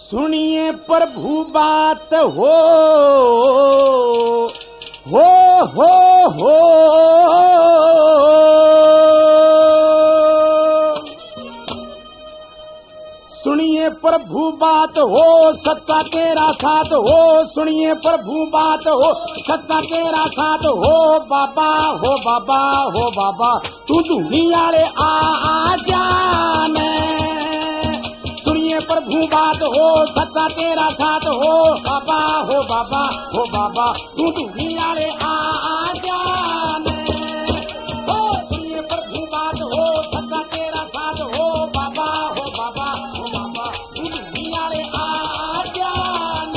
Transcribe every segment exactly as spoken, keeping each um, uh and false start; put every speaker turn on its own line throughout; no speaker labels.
सुनिए प्रभु बात हो हो हो हो सुनिए प्रभु बात हो सत्ता तेरा साथ हो सुनिए प्रभु बात हो सत्ता तेरा साथ हो बाबा हो बाबा हो बाबा तू दुनिया रे आ, आ जाने सुनिए प्रभु बात हो सत्ता तेरा साथ हो बाबा हो बाबा हो बाबा तू दुनिया रे आ, आ जाने हो सुनिए प्रभु बात हो सत्ता तेरा साथ हो बाबा हो बाबा हो बाबा तू दुनिया रे आ, आ जाने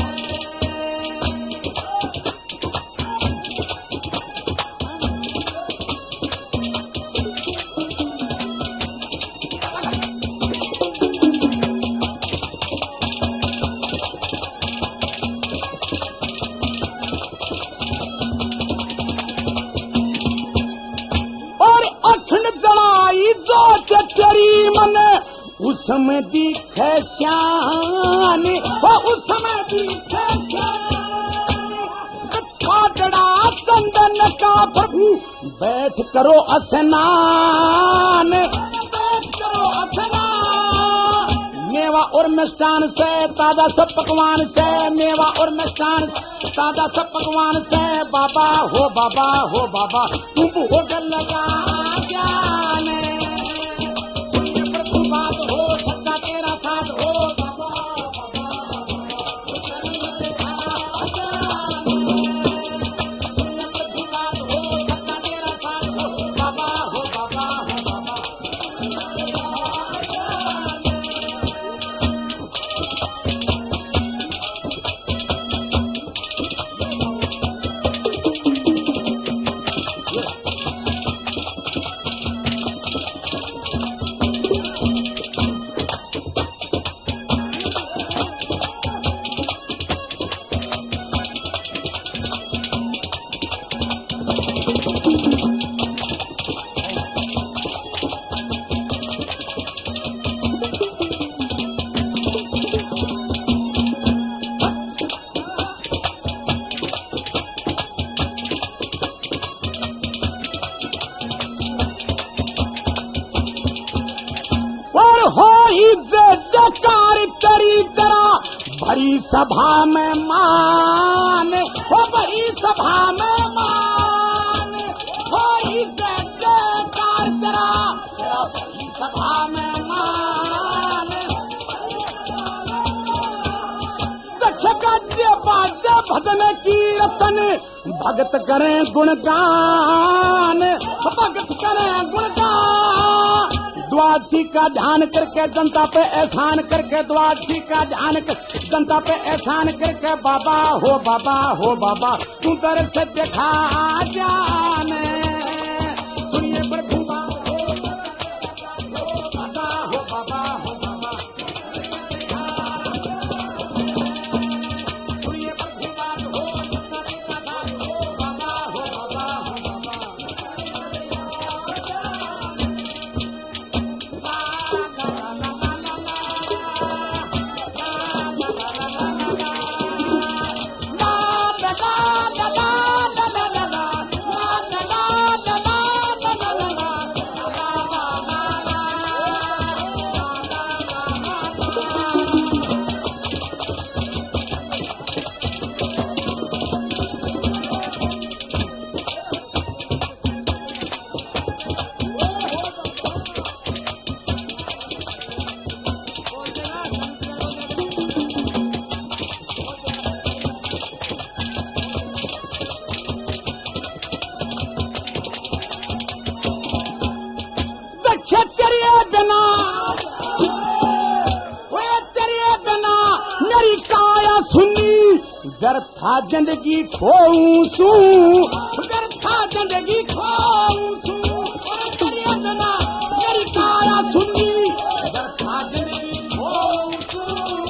तेरी मन उसमें दिखे श्यान हो उसमें दिखे श्यान काटड़ा चंदन का प्रभु बैठ करो स्नान बैठ करो स्नान मेवा और मिष्टान से ताजा सब पकवान से मेवा और मिष्टान ताजा सब पकवान से बाबा हो बाबा हो बाबा तू भोग लगा जाने बात हो सत्ता तेरा साथ हो बाबा बात हो सत्ता तेरा साथ हो बाबा हो बाबा हो बाबा जयकार करी तेरा भरी सभा में मान हो भरी सभा में मान हो जयकार तेरा भरी सभा में मान दक्ष गद्य वाद्य भजन कीर्तन भगत करें गुणगान भगत करें गुणगान द्वादशी का ध्यान करके जनता पे एहसान करके द्वादशी का ध्यान कर जनता पे एहसान करके बाबा हो बाबा हो बाबा तू दर से देखा जाने सुनिए प्रभु बात हो बाबा हो बाबा हो बाबा सुनिए प्रभु बात हो बाबा हो बाबा हो बाबा था जिंदगी खोऊं सू अगर था जिंदगी खोऊं सू तेरे बिना मेरी काया सुनी अगर था जिंदगी खोऊं सू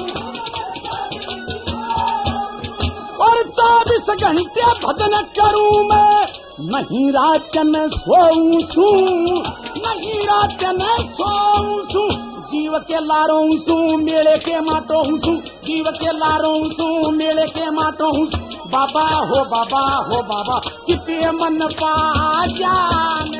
और चौबीस घंटे भजन करूं मैं नहीं रात में सोऊं सू नहीं रात में सोऊं सू जी जीव के लारों सू मेले के माटो सू जीव के लारों सू मेले के माटो बाबा हो बाबा हो बाबा किते मन पा जान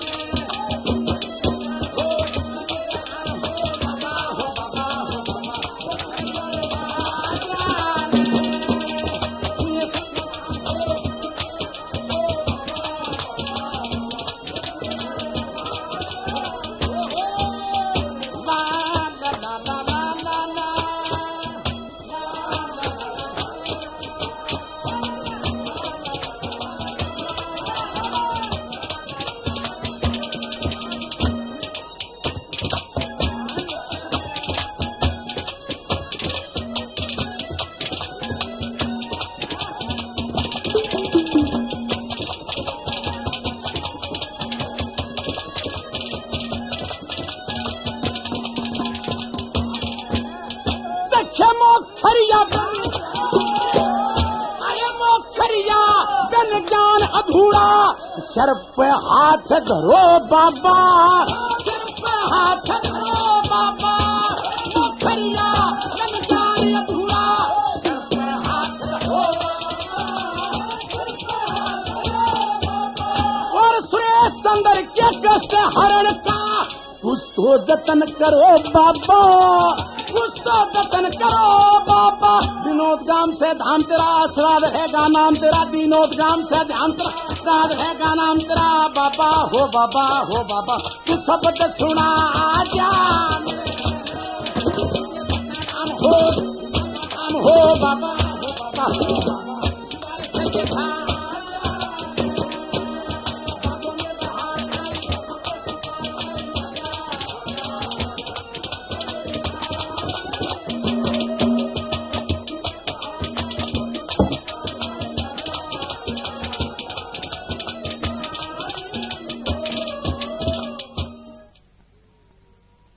मोखरिया अरे मोखरिया बन ज्ञान अधूरा सर पे हाथ धरो बाबा सर पे हाथ धरो बाबा मोखरिया बन ज्ञान अधूरा सर पे हाथ धरो और सुरेश चंद्र के कष्ट हरण का कुछ तो जतन करो बाबा कुछ तो जतन करो बाबा विनोद गाम से धाम तेरा आसरा रहेगा नाम तेरा विनोद गाम से ध्यान तेरा रहेगा नाम तेरा बाबा हो बाबा हो बाबा तू शब्द सुना जान हो हो बाबा हो बाबा